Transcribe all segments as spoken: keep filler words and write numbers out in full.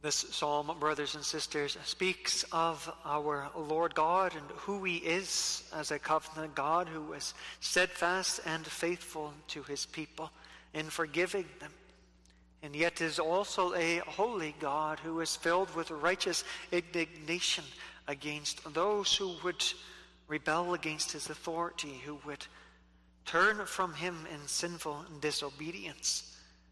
This psalm, brothers and sisters, speaks of our Lord God and who he is as a covenant God who is steadfast and faithful to his people in forgiving them, and yet is also a holy God who is filled with righteous indignation against those who would rebel against his authority, who would turn from him in sinful disobedience.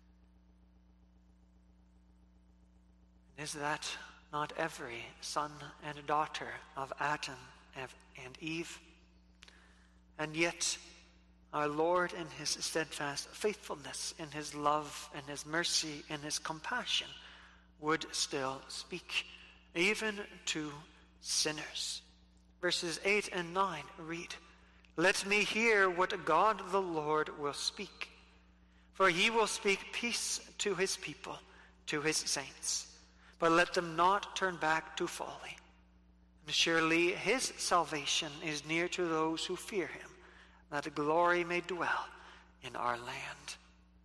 Is that not every son and daughter of Adam and Eve? And yet, our Lord, in his steadfast faithfulness, in his love, in his mercy, in his compassion, would still speak, even to sinners. Verses eight and nine read, "Let me hear what God the Lord will speak, for he will speak peace to his people, to his saints. But let them not turn back to folly. And surely his salvation is near to those who fear him, that glory may dwell in our land."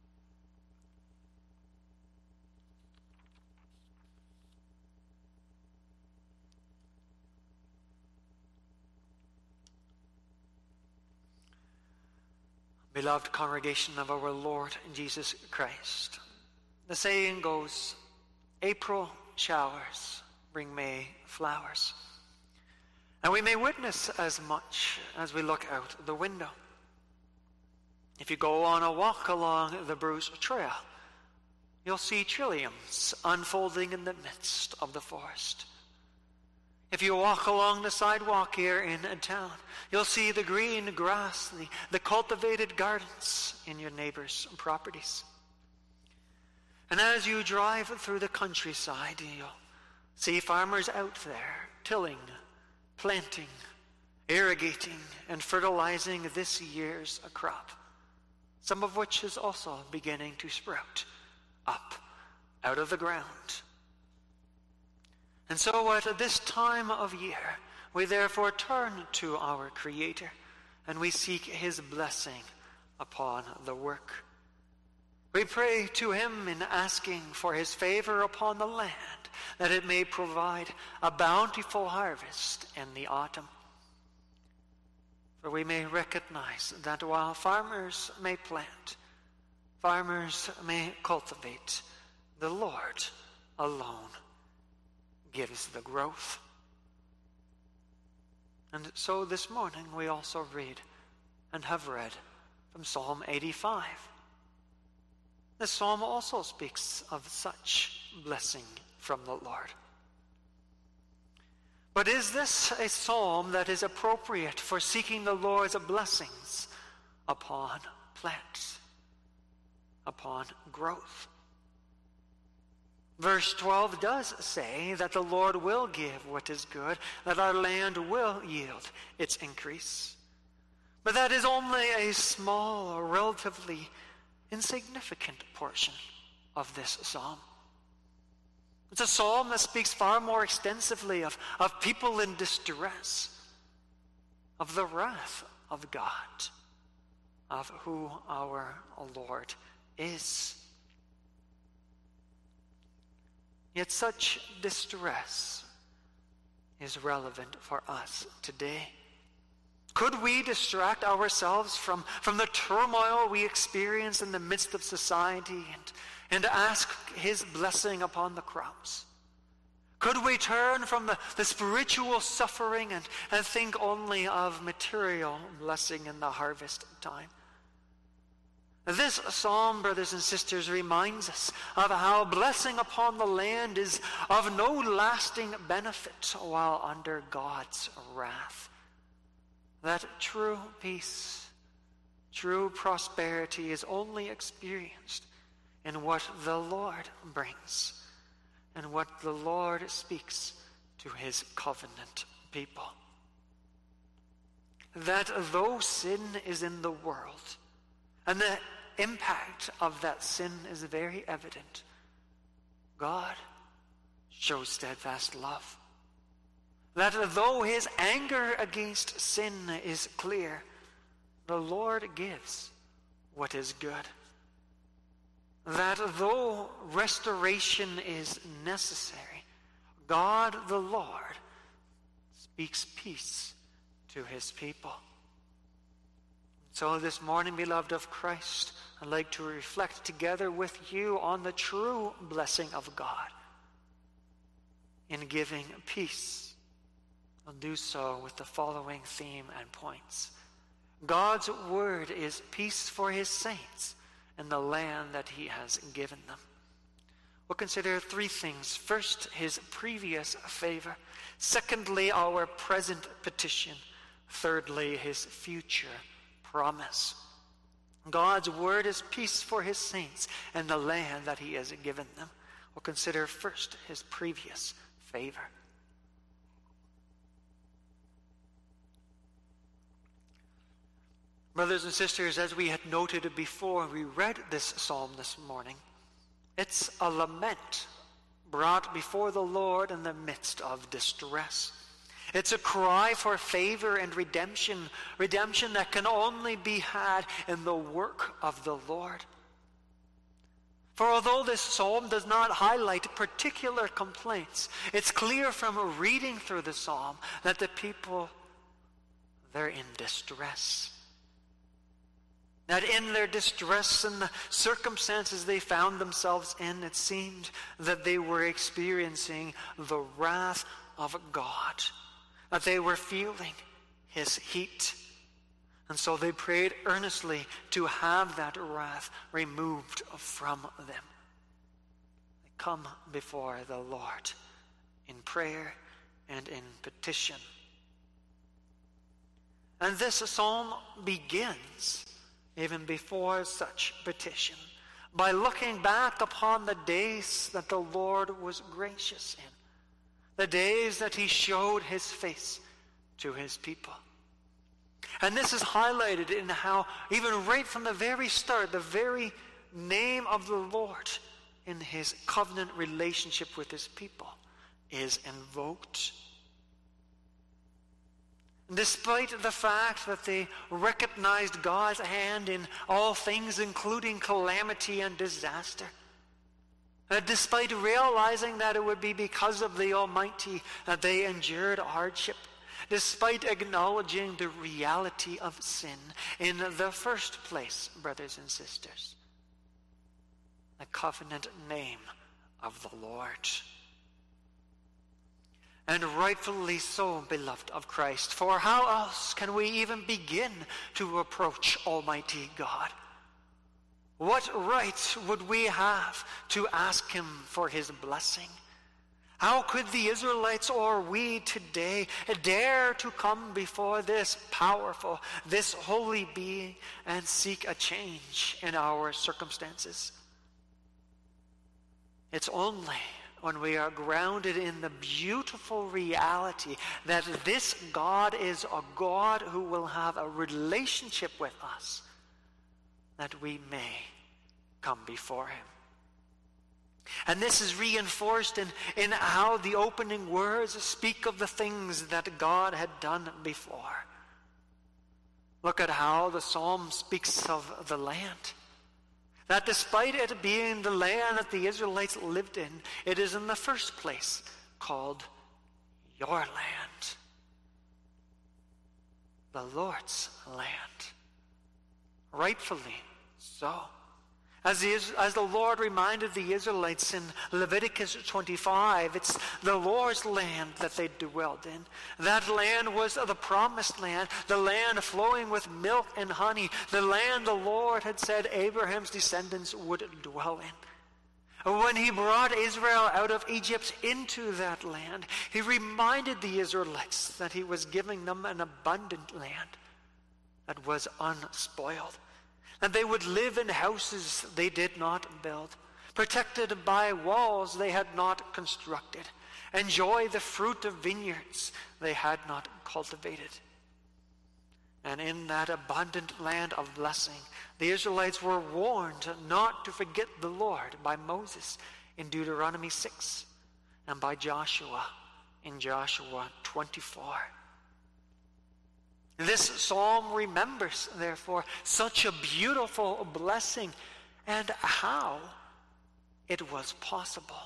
Beloved congregation of our Lord Jesus Christ, the saying goes, April showers bring May flowers. And we may witness as much as we look out the window. If you go on a walk along the Bruce Trail, you'll see trilliums unfolding in the midst of the forest. If you walk along the sidewalk here in a town, you'll see the green grass, the, the cultivated gardens in your neighbor's properties. And as you drive through the countryside, you'll see farmers out there tilling, planting, irrigating, and fertilizing this year's crop, some of which is also beginning to sprout up out of the ground. And so at this time of year, we therefore turn to our Creator, and we seek his blessing upon the work. We pray to him in asking for his favor upon the land, that it may provide a bountiful harvest in the autumn. For we may recognize that while farmers may plant, farmers may cultivate, the Lord alone gives the growth. And so this morning we also read and have read from Psalm eighty-five. This psalm also speaks of such blessing from the Lord. But is this a psalm that is appropriate for seeking the Lord's blessings upon plants, upon growth? Verse twelve does say that the Lord will give what is good, that our land will yield its increase. But that is only a small or relatively insignificant portion of this psalm. It's a psalm that speaks far more extensively of, of people in distress, of the wrath of God, of who our Lord is. Yet such distress is relevant for us today. Could we distract ourselves from, from the turmoil we experience in the midst of society and, and ask his blessing upon the crops? Could we turn from the, the spiritual suffering and, and think only of material blessing in the harvest time? This psalm, brothers and sisters, reminds us of how blessing upon the land is of no lasting benefit while under God's wrath. That true peace, true prosperity is only experienced in what the Lord brings and what the Lord speaks to his covenant people. That though sin is in the world, and the impact of that sin is very evident, God shows steadfast love. That though his anger against sin is clear, the Lord gives what is good. that though restoration is necessary, God the Lord speaks peace to his people. So this morning, beloved of Christ, I'd like to reflect together with you on the true blessing of God in giving peace. I'll do so with the following theme and points. God's word is peace for his saints in the land that he has given them. We'll consider three things. First, his previous favor. Secondly, our present petition. Thirdly, his future promise. God's word is peace for his saints in the land that he has given them. We'll consider first his previous favor. Brothers and sisters, as we had noted before we read this psalm this morning, it's a lament brought before the Lord in the midst of distress. It's a cry for favor and redemption, redemption that can only be had in the work of the Lord. For although this psalm does not highlight particular complaints, it's clear from reading through the psalm that the people, they're in distress. That in their distress and the circumstances they found themselves in, it seemed that they were experiencing the wrath of God. That they were feeling his heat. And so they prayed earnestly to have that wrath removed from them. They come before the Lord in prayer and in petition. And this psalm begins even before such petition by looking back upon the days that the Lord was gracious in. The days that he showed his face to his people. And this is highlighted in how, even right from the very start, the very name of the Lord in his covenant relationship with his people is invoked. Despite the fact that they recognized God's hand in all things, including calamity and disaster, Uh, despite realizing that it would be because of the Almighty that they endured hardship, despite acknowledging the reality of sin in the first place, brothers and sisters, the covenant name of the Lord. And rightfully so, beloved of Christ, for how else can we even begin to approach Almighty God? What right would we have to ask him for his blessing? How could the Israelites or we today dare to come before this powerful, this holy being and seek a change in our circumstances? It's only when we are grounded in the beautiful reality that this God is a God who will have a relationship with us that we may come before him. And this is reinforced in, in how the opening words speak of the things that God had done before. Look at how the psalm speaks of the land. That despite it being the land that the Israelites lived in, it is in the first place called your land. The Lord's land. Rightfully so. As the, as the Lord reminded the Israelites in Leviticus twenty-five, it's the Lord's land that they dwelled in. That land was the promised land, the land flowing with milk and honey, the land the Lord had said Abraham's descendants would dwell in. When he brought Israel out of Egypt into that land, he reminded the Israelites that he was giving them an abundant land that was unspoiled. And they would live in houses they did not build, protected by walls they had not constructed, enjoy the fruit of vineyards they had not cultivated. And in that abundant land of blessing, the Israelites were warned not to forget the Lord by Moses in Deuteronomy six and by Joshua in Joshua twenty-four. This psalm remembers, therefore, such a beautiful blessing and how it was possible.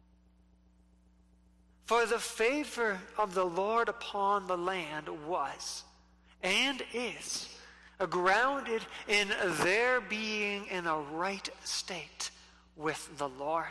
For the favor of the Lord upon the land was and is grounded in their being in a right state with the Lord,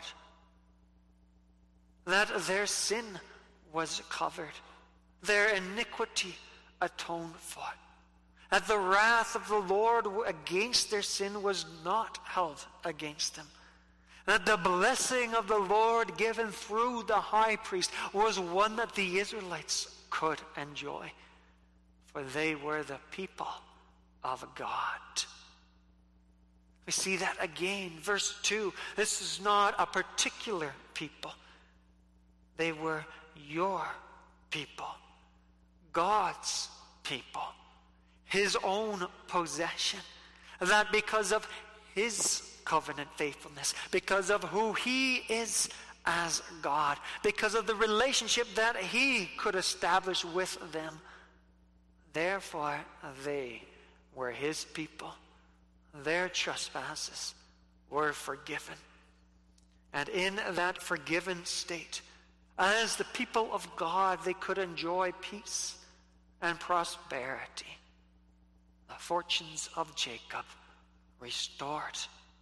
that their sin was covered, their iniquity atoned for, that the wrath of the Lord against their sin was not held against them, that the blessing of the Lord given through the high priest was one that the Israelites could enjoy, for they were the people of God. We see that again. Verse two, this is not a particular people. They were your people, God's people, his own possession. That because of his covenant faithfulness, because of who he is as God, because of the relationship that he could establish with them, therefore they were his people. Their trespasses were forgiven. And in that forgiven state, as the people of God, they could enjoy peace and prosperity. The fortunes of Jacob restored.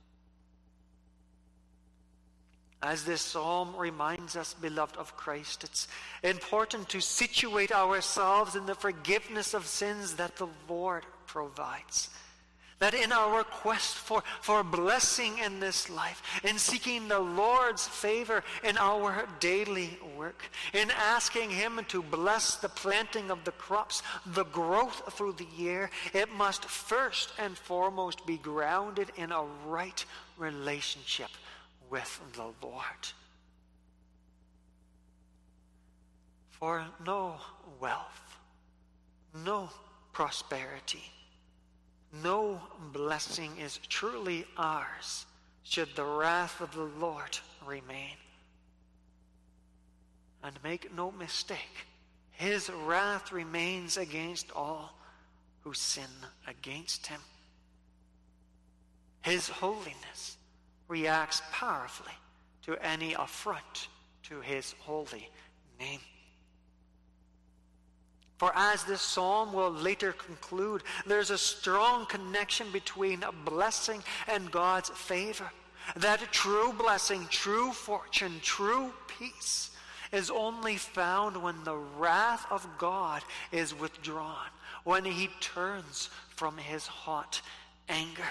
As this psalm reminds us, beloved of Christ, it's important to situate ourselves in the forgiveness of sins that the Lord provides. That in our quest for, for blessing in this life, in seeking the Lord's favor in our daily work, in asking him to bless the planting of the crops, the growth through the year, it must first and foremost be grounded in a right relationship with the Lord. For no wealth, no prosperity, no blessing is truly ours should the wrath of the Lord remain. And make no mistake, his wrath remains against all who sin against him. His holiness reacts powerfully to any affront to his holy name. For as this psalm will later conclude, there's a strong connection between a blessing and God's favor. That true blessing, true fortune, true peace is only found when the wrath of God is withdrawn, when he turns from his hot anger.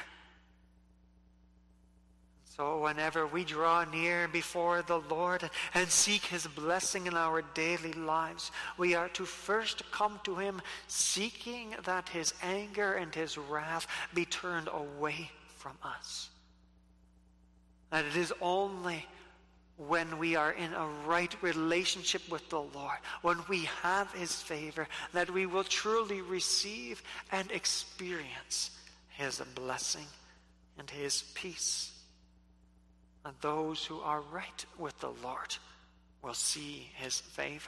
So whenever we draw near before the Lord and seek his blessing in our daily lives, we are to first come to him seeking that his anger and his wrath be turned away from us. That it is only when we are in a right relationship with the Lord, when we have his favor, that we will truly receive and experience his blessing and his peace. And those who are right with the Lord will see his favor.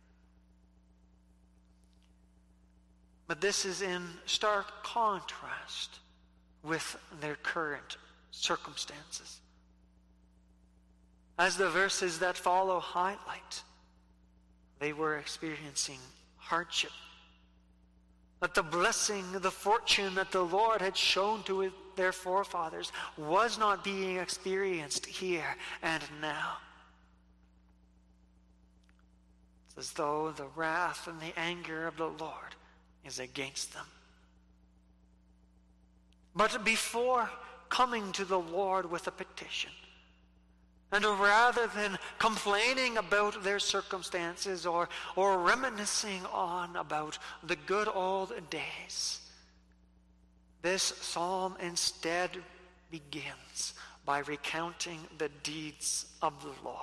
But this is in stark contrast with their current circumstances. As the verses that follow highlight, they were experiencing hardship. That the blessing, the fortune that the Lord had shown to their forefathers was not being experienced here and now. It's as though the wrath and the anger of the Lord is against them. But before coming to the Lord with a petition, and rather than complaining about their circumstances or, or reminiscing on about the good old days, this psalm instead begins by recounting the deeds of the Lord.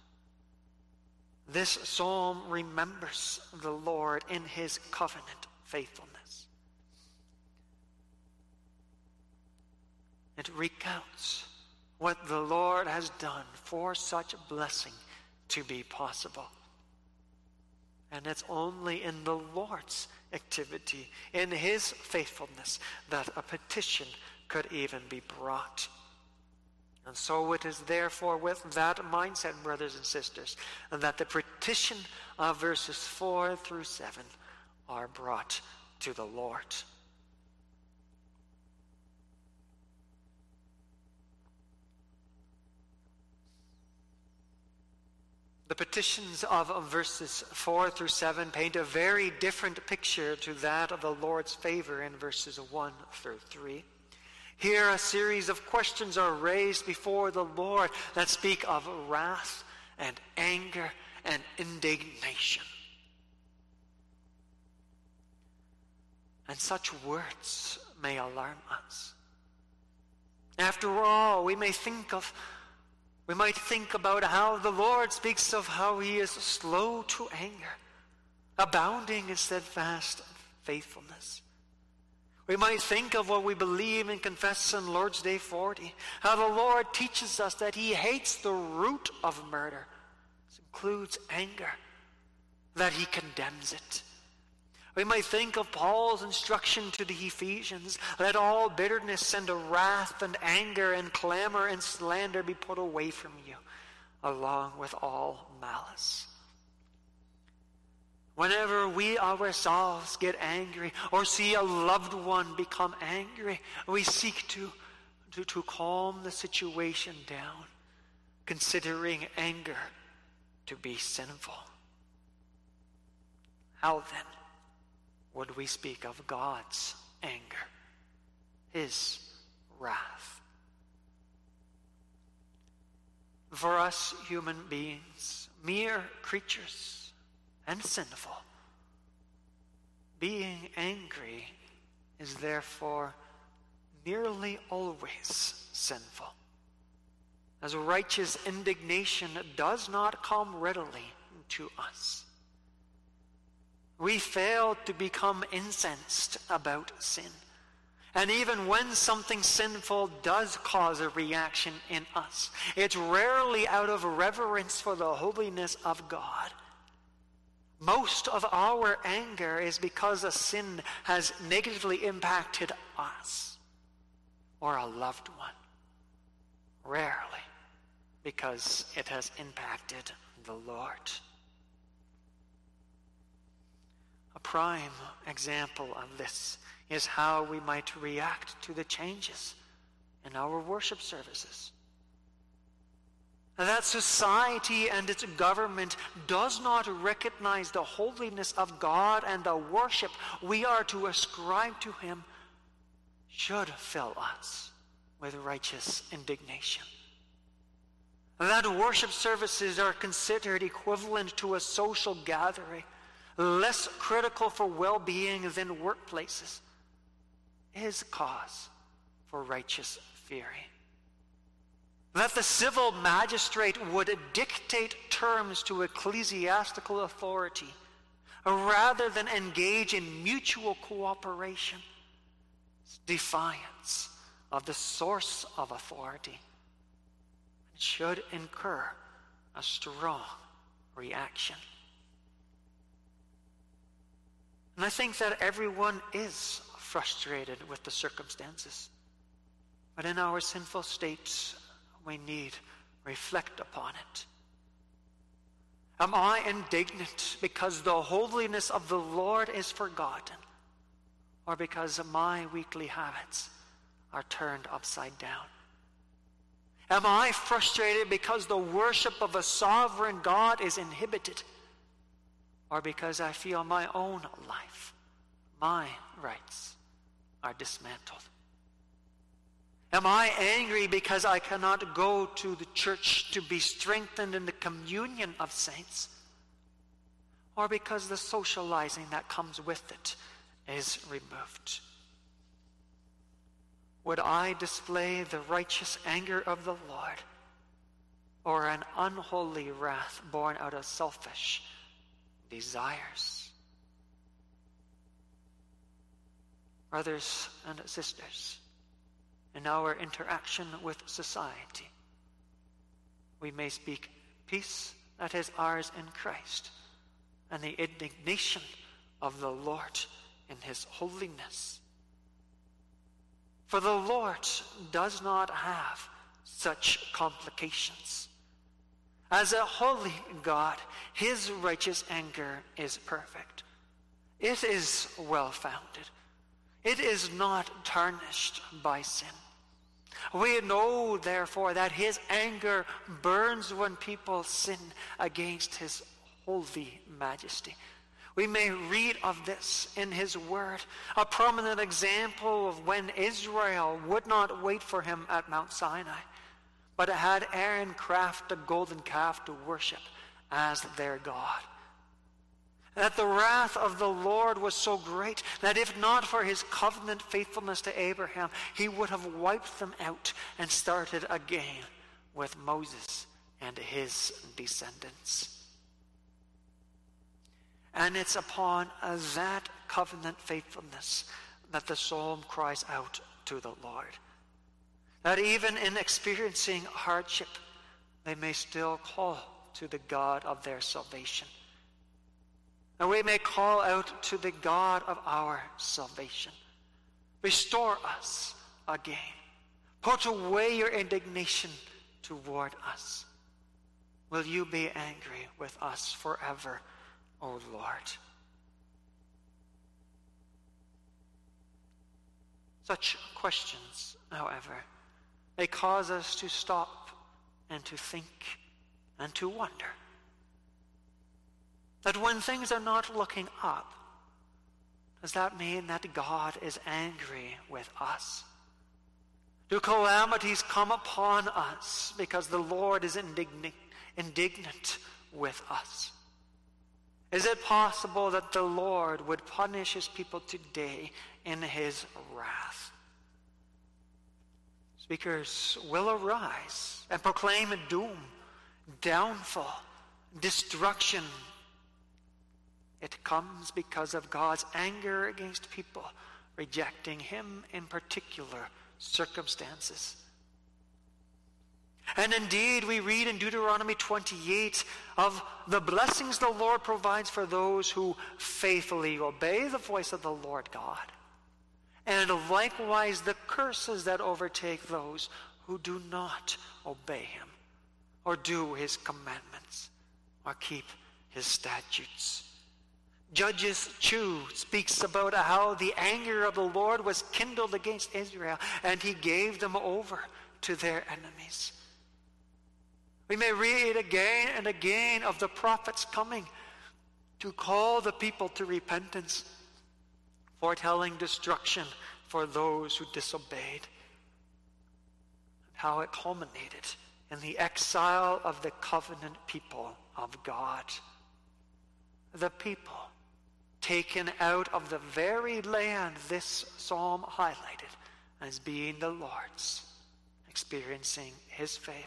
This psalm remembers the Lord in his covenant faithfulness. It recounts what the Lord has done for such a blessing to be possible. And it's only in the Lord's activity, in his faithfulness, that a petition could even be brought. And so it is therefore with that mindset, brothers and sisters, that the petition of verses four through seven are brought to the Lord. The petitions of verses four through seven paint a very different picture to that of the Lord's favor in verses one through three. Here a series of questions are raised before the Lord that speak of wrath and anger and indignation. And such words may alarm us. After all, we may think of We might think about how the Lord speaks of how he is slow to anger, abounding in steadfast faithfulness. We might think of what we believe and confess on Lord's Day forty, how the Lord teaches us that he hates the root of murder. This includes anger, that he condemns it. We might think of Paul's instruction to the Ephesians, let all bitterness and wrath and anger and clamor and slander be put away from you, along with all malice. Whenever we ourselves get angry or see a loved one become angry, we seek to, to, to calm the situation down, considering anger to be sinful. How then would we speak of God's anger, his wrath? For us human beings, mere creatures and sinful, being angry is therefore nearly always sinful, as righteous indignation does not come readily to us. We fail to become incensed about sin. And even when something sinful does cause a reaction in us, it's rarely out of reverence for the holiness of God. Most of our anger is because a sin has negatively impacted us or a loved one. Rarely because it has impacted the Lord. A prime example of this is how we might react to the changes in our worship services. That society and its government does not recognize the holiness of God, and the worship we are to ascribe to him should fill us with righteous indignation. That worship services are considered equivalent to a social gathering, less critical for well-being than workplaces, is cause for righteous fury. That the civil magistrate would dictate terms to ecclesiastical authority rather than engage in mutual cooperation is defiance of the source of authority and should incur a strong reaction. And I think that everyone is frustrated with the circumstances. But in our sinful states, we need reflect upon it. Am I indignant because the holiness of the Lord is forgotten, or because my weekly habits are turned upside down? Am I frustrated because the worship of a sovereign God is inhibited, or because I feel my own life, my rights, are dismantled? Am I angry because I cannot go to the church to be strengthened in the communion of saints, or because the socializing that comes with it is removed? Would I display the righteous anger of the Lord, or an unholy wrath born out of selfish desires? Brothers and sisters, in our interaction with society, we may speak peace that is ours in Christ, and the indignation of the Lord in his holiness. For the Lord does not have such complications. As a holy God, his righteous anger is perfect. It is well-founded. It is not tarnished by sin. We know, therefore, that his anger burns when people sin against his holy majesty. We may read of this in his word, a prominent example of when Israel would not wait for him at Mount Sinai, but had Aaron craft a golden calf to worship as their God. That the wrath of the Lord was so great that if not for his covenant faithfulness to Abraham, he would have wiped them out and started again with Moses and his descendants. And it's upon that covenant faithfulness that the psalm cries out to the Lord. That even in experiencing hardship, they may still call to the God of their salvation. And we may call out to the God of our salvation. Restore us again. Put away your indignation toward us. Will you be angry with us forever, O Lord? Such questions, however, may cause us to stop and to think and to wonder. That when things are not looking up, does that mean that God is angry with us? Do calamities come upon us because the Lord is indignant, indignant with us? Is it possible that the Lord would punish his people today in his wrath? Speakers will arise and proclaim doom, downfall, destruction. It comes because of God's anger against people, rejecting him in particular circumstances. And indeed, we read in Deuteronomy twenty-eight of the blessings the Lord provides for those who faithfully obey the voice of the Lord God, and likewise the curses that overtake those who do not obey him, or do his commandments, or keep his statutes. Judges two speaks about how the anger of the Lord was kindled against Israel, and he gave them over to their enemies. We may read again and again of the prophets coming to call the people to repentance, foretelling destruction for those who disobeyed. And how it culminated in the exile of the covenant people of God. The people taken out of the very land this psalm highlighted as being the Lord's, experiencing his favor.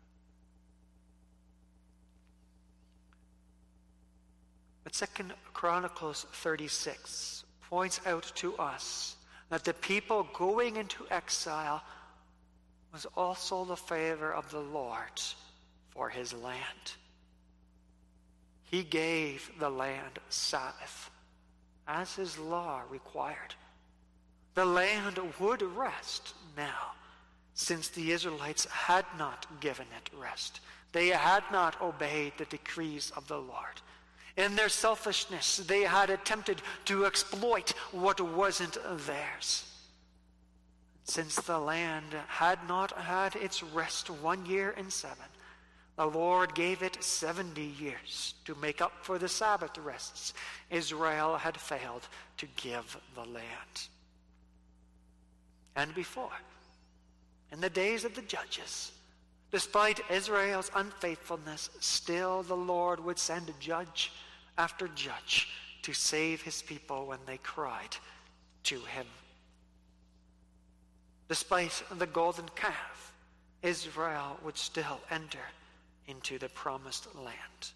But Second Chronicles thirty-six points out to us that the people going into exile was also the favor of the Lord for his land. He gave the land Sabbath, as his law required. The land would rest now, since the Israelites had not given it rest. They had not obeyed the decrees of the Lord. In their selfishness, they had attempted to exploit what wasn't theirs. Since the land had not had its rest one year in seven, the Lord gave it seventy years to make up for the Sabbath rests Israel had failed to give the land. And before, in the days of the judges, despite Israel's unfaithfulness, still the Lord would send judge after judge to save his people when they cried to him. Despite the golden calf, Israel would still enter into the promised land.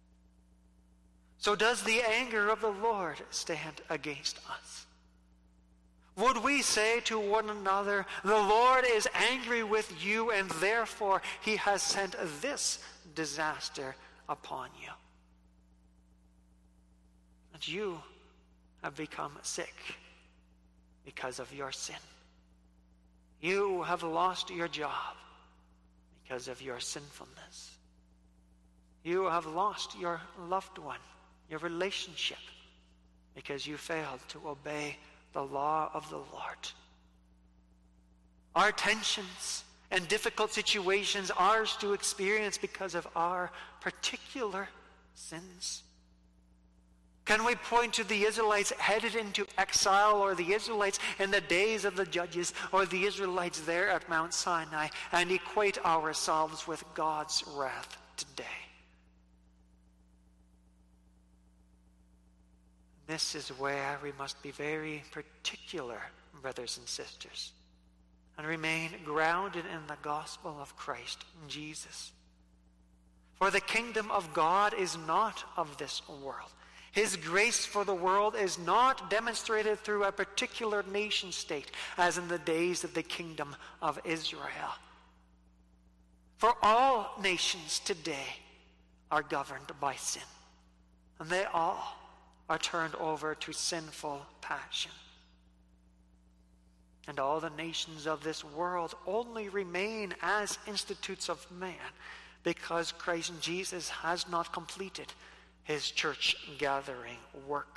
So does the anger of the Lord stand against us? Would we say to one another, the Lord is angry with you, and therefore he has sent this disaster upon you? And you have become sick because of your sin. You have lost your job. because of your sinfulness. You have lost your loved one, your relationship, because you failed to obey the law of the Lord. Our tensions and difficult situations are ours to experience because of our particular sins. Can we point to the Israelites headed into exile, or the Israelites in the days of the judges, or the Israelites there at Mount Sinai, and equate ourselves with God's wrath today? This is where we must be very particular, brothers and sisters, and remain grounded in the gospel of Christ Jesus. For the kingdom of God is not of this world. His grace for the world is not demonstrated through a particular nation state, as in the days of the kingdom of Israel. For all nations today are governed by sin, and they all are turned over to sinful passion. And all the nations of this world only remain as institutes of man because Christ Jesus has not completed his church gathering work.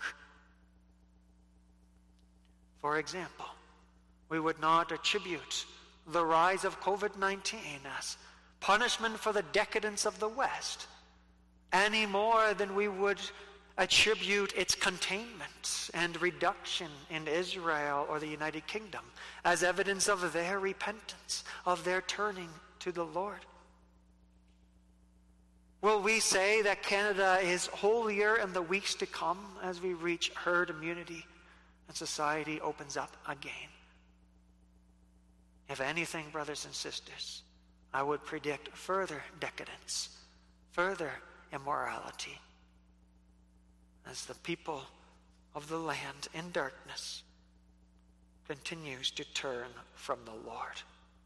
For example, we would not attribute the rise of covid nineteen as punishment for the decadence of the West any more than we would attribute its containment and reduction in Israel or the United Kingdom as evidence of their repentance, of their turning to the Lord. Will we say that Canada is holier in the weeks to come as we reach herd immunity and society opens up again? If anything, brothers and sisters, I would predict further decadence, further immorality, as the people of the land in darkness continues to turn from the Lord.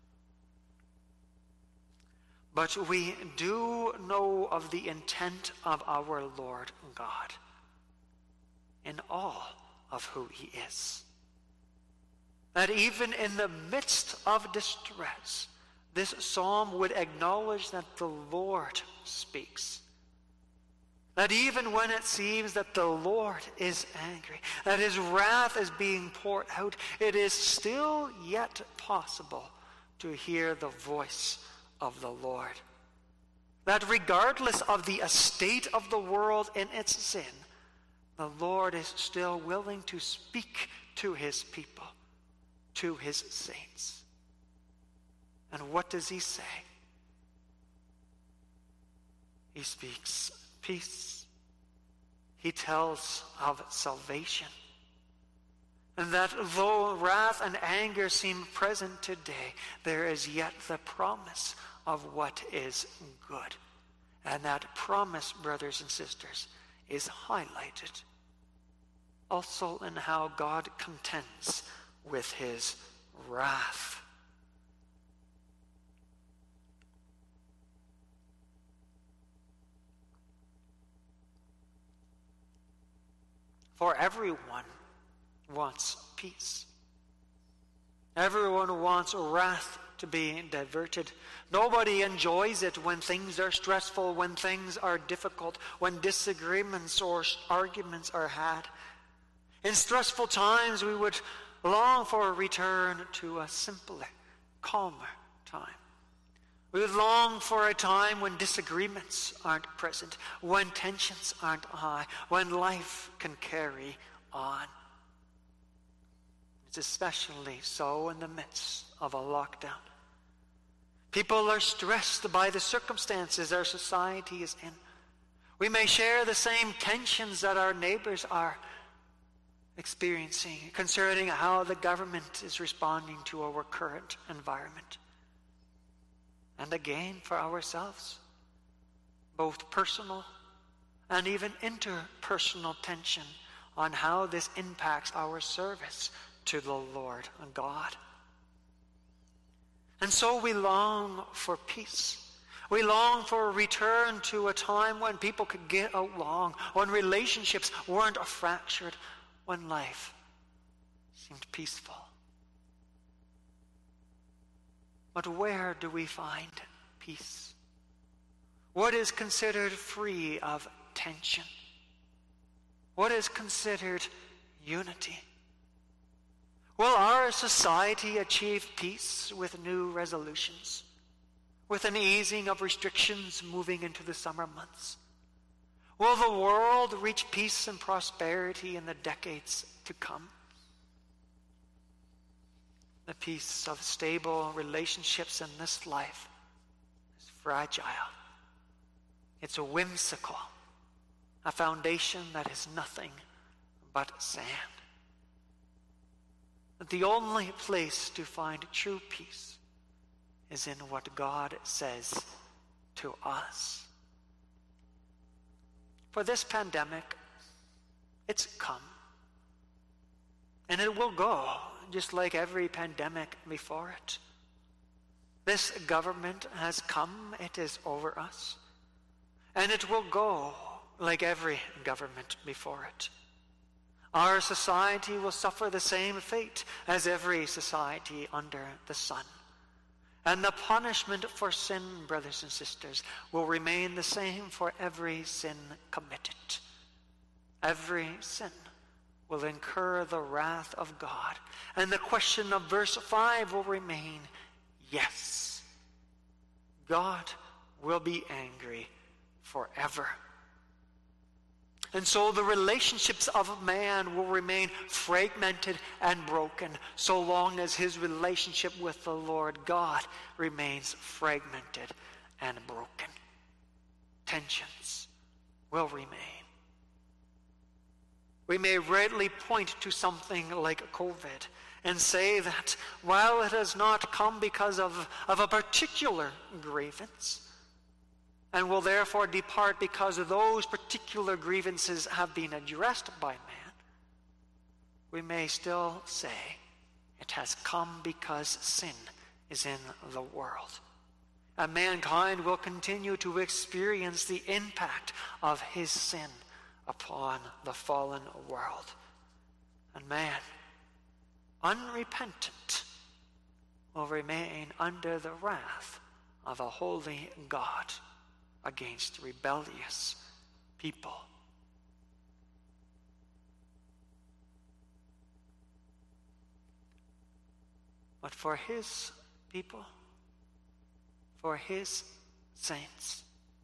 But we do know of the intent of our Lord God in all of who he is. That even in the midst of distress, this psalm would acknowledge that the Lord speaks. That even when it seems that the Lord is angry, that his wrath is being poured out, it is still yet possible to hear the voice of the Lord. That regardless of the estate of the world in its sin, the Lord is still willing to speak to his people, to his saints. And what does he say? He speaks peace. He tells of salvation. And that though wrath and anger seem present today, there is yet the promise of what is good. And that promise, brothers and sisters, is highlighted also in how God contends with his wrath. For everyone wants peace. Everyone wants wrath to be diverted. Nobody enjoys it when things are stressful, when things are difficult, when disagreements or arguments are had. In stressful times, we would long for a return to a simpler, calmer time. We would long for a time when disagreements aren't present, when tensions aren't high, when life can carry on. It's especially so in the midst of a lockdown. People are stressed by the circumstances our society is in. We may share the same tensions that our neighbors are experiencing concerning how the government is responding to our current environment. And again, for ourselves, both personal and even interpersonal tension on how this impacts our service to the Lord God. And so we long for peace. We long for a return to a time when people could get along, when relationships weren't fractured, when life seemed peaceful. But where do we find peace? What is considered free of tension? What is considered unity? Will our society achieve peace with new resolutions, with an easing of restrictions moving into the summer months? Will the world reach peace and prosperity in the decades to come? The peace of stable relationships in this life is fragile. It's a whimsical, a foundation that is nothing but sand. But the only place to find true peace is in what God says to us. For this pandemic, it's come. And it will go, just like every pandemic before it. This government has come, it is over us. And it will go like every government before it. Our society will suffer the same fate as every society under the sun. And the punishment for sin, brothers and sisters, will remain the same for every sin committed. Every sin will incur the wrath of God. And the question of verse five will remain, yes, God will be angry forever. And so the relationships of man will remain fragmented and broken so long as his relationship with the Lord God remains fragmented and broken. Tensions will remain. We may rightly point to something like COVID and say that while it has not come because of, of a particular grievance, and will therefore depart because those particular grievances have been addressed by man, we may still say it has come because sin is in the world. And mankind will continue to experience the impact of his sin upon the fallen world. And man, unrepentant, will remain under the wrath of a holy God against rebellious people. But for his people, for his saints,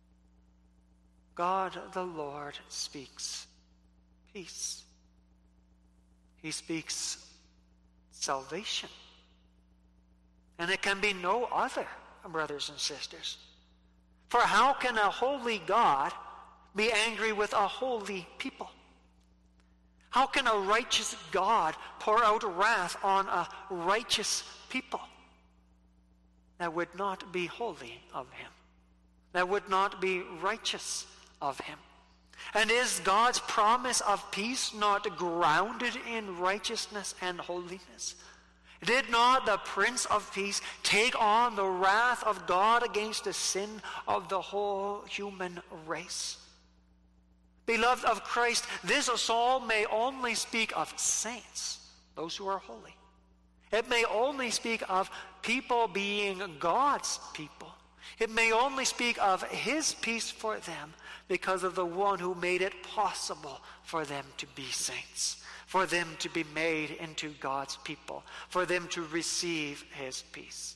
God the Lord speaks peace. He speaks salvation. And it can be no other, brothers and sisters. For how can a holy God be angry with a holy people? How can a righteous God pour out wrath on a righteous people? That would not be holy of him. That would not be righteous of him. And is God's promise of peace not grounded in righteousness and holiness? Did not the Prince of Peace take on the wrath of God against the sin of the whole human race? Beloved of Christ, this psalm may only speak of saints, those who are holy. It may only speak of people being God's people. It may only speak of his peace for them because of the one who made it possible for them to be saints, for them to be made into God's people, for them to receive his peace.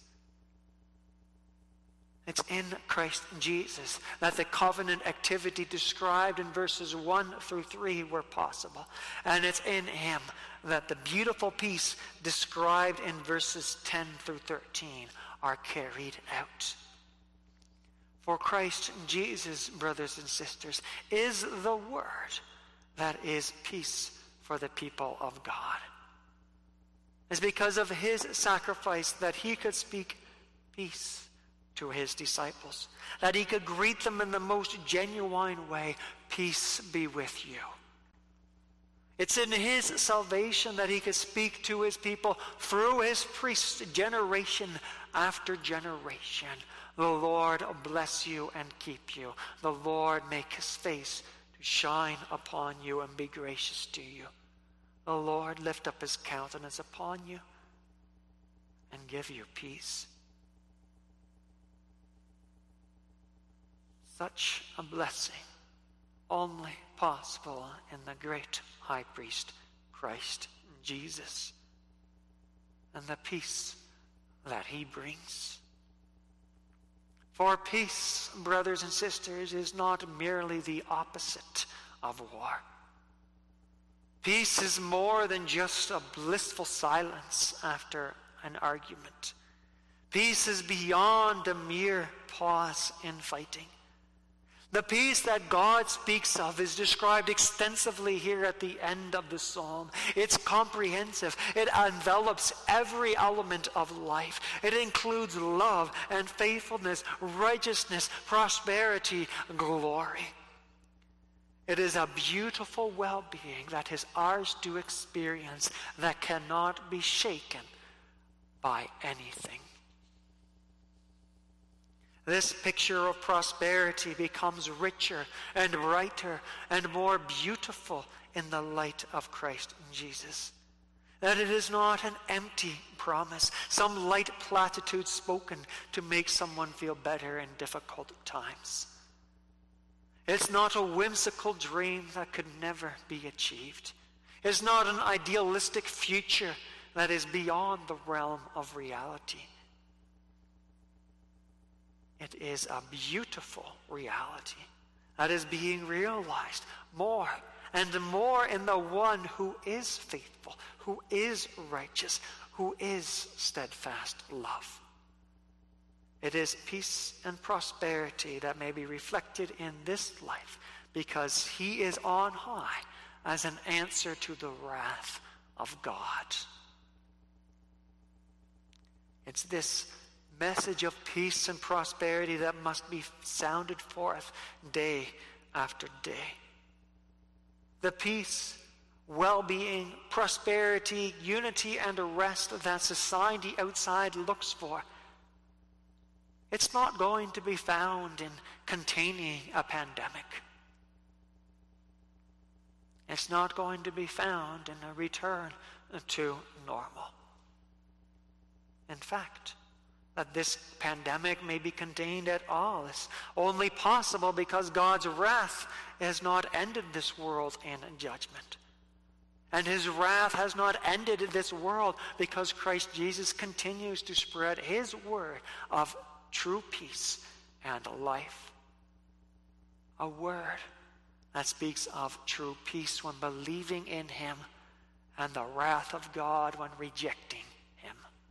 It's in Christ Jesus that the covenant activity described in verses one through three were possible. And it's in him that the beautiful peace described in verses ten through thirteen are carried out. For Christ Jesus, brothers and sisters, is the word that is peace for the people of God. It's because of his sacrifice that he could speak peace to his disciples, that he could greet them in the most genuine way, peace be with you. It's in his salvation that he could speak to his people through his priests generation after generation. The Lord bless you and keep you. The Lord make his face to shine upon you and be gracious to you. The Lord lift up his countenance upon you and give you peace. Such a blessing, only possible in the great high priest, Christ Jesus, and the peace that he brings. For peace, brothers and sisters, is not merely the opposite of war. Peace is more than just a blissful silence after an argument. Peace is beyond a mere pause in fighting. The peace that God speaks of is described extensively here at the end of the psalm. It's comprehensive. It envelops every element of life. It includes love and faithfulness, righteousness, prosperity, glory. It is a beautiful well-being that is ours to experience that cannot be shaken by anything. This picture of prosperity becomes richer and brighter and more beautiful in the light of Christ Jesus. That it is not an empty promise, some light platitude spoken to make someone feel better in difficult times. It's not a whimsical dream that could never be achieved. It's not an idealistic future that is beyond the realm of reality. It is a beautiful reality that is being realized more and more in the one who is faithful, who is righteous, who is steadfast love. It is peace and prosperity that may be reflected in this life because he is on high as an answer to the wrath of God. It's this message of peace and prosperity that must be sounded forth day after day. The peace, well-being, prosperity, unity, and rest that society outside looks for, it's not going to be found in containing a pandemic. It's not going to be found in a return to normal. In fact, that this pandemic may be contained at all is only possible because God's wrath has not ended this world in judgment. And his wrath has not ended this world because Christ Jesus continues to spread his word of true peace and life. A word that speaks of true peace when believing in him and the wrath of God when rejecting him.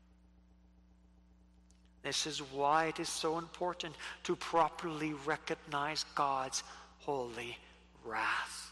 This is why it is so important to properly recognize God's holy wrath.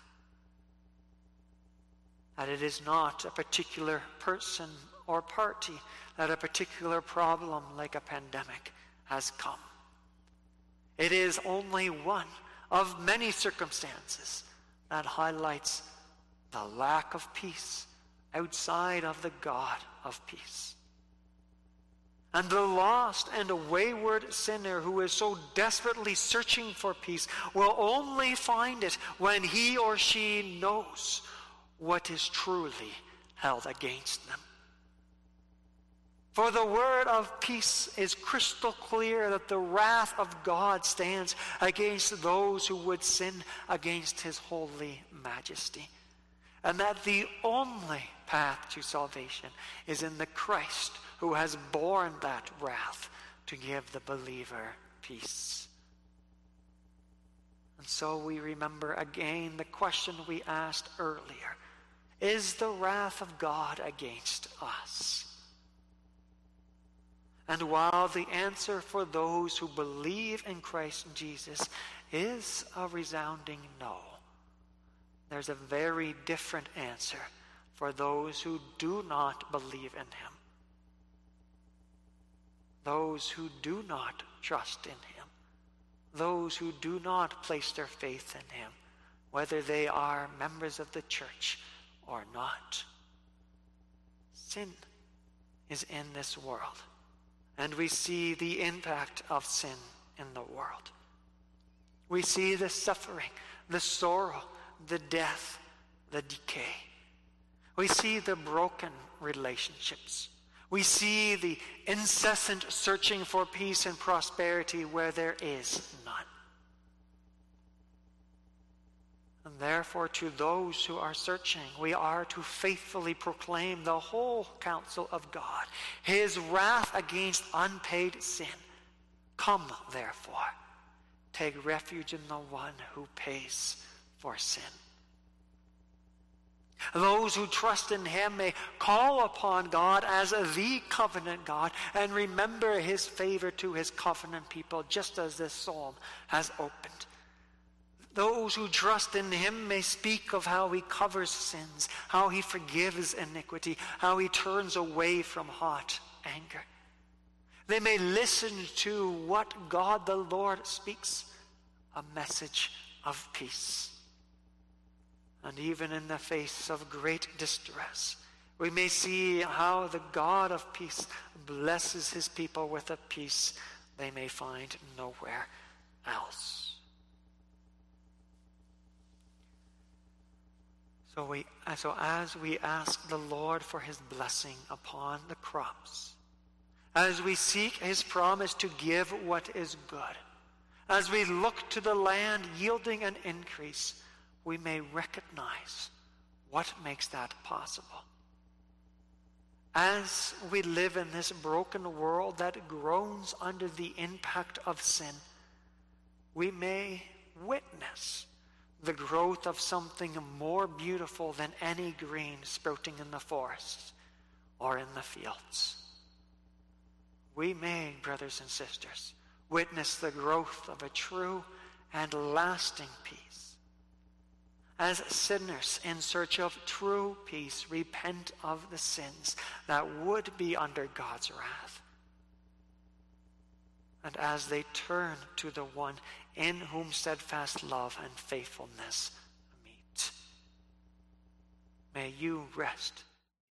That it is not a particular person or party, that a particular problem like a pandemic has come. It is only one of many circumstances that highlights the lack of peace outside of the God of peace. And the lost and wayward sinner who is so desperately searching for peace will only find it when he or she knows what is truly held against them. For the word of peace is crystal clear that the wrath of God stands against those who would sin against his holy majesty. And that the only path to salvation is in the Christ who has borne that wrath to give the believer peace. And so we remember again the question we asked earlier. Is the wrath of God against us? And while the answer for those who believe in Christ Jesus is a resounding no, there's a very different answer for those who do not believe in him. Those who do not trust in him. Those who do not place their faith in him, whether they are members of the church or not. Sin is in this world, and we see the impact of sin in the world. We see the suffering, the sorrow, the death, the decay. We see the broken relationships. We see the incessant searching for peace and prosperity where there is none. And therefore, to those who are searching, we are to faithfully proclaim the whole counsel of God, his wrath against unpaid sin. Come, therefore, take refuge in the one who pays for sin. Those who trust in him may call upon God as the covenant God and remember his favor to his covenant people, just as this psalm has opened. Those who trust in him may speak of how he covers sins, how he forgives iniquity, how he turns away from hot anger. They may listen to what God the Lord speaks, a message of peace. And even in the face of great distress, we may see how the God of peace blesses his people with a peace they may find nowhere else. So, we, so as we ask the Lord for his blessing upon the crops, as we seek his promise to give what is good, as we look to the land yielding an increase, we may recognize what makes that possible. As we live in this broken world that groans under the impact of sin, we may witness the growth of something more beautiful than any green sprouting in the forests or in the fields. We may, brothers and sisters, witness the growth of a true and lasting peace. As sinners in search of true peace repent of the sins that would be under God's wrath. And as they turn to the one in whom steadfast love and faithfulness meet. May you rest